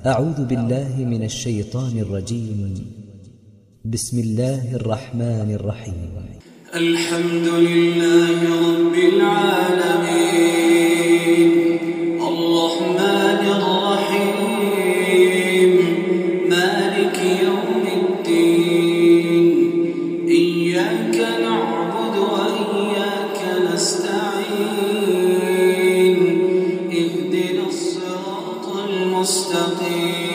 أعوذ بالله من الشيطان الرجيم. بسم الله الرحمن الرحيم. الحمد لله رب العالمين الرحمن الرحيم مالك يوم الدين إياك نعبد وإياك نستعين اهدنا الصراط المستقيم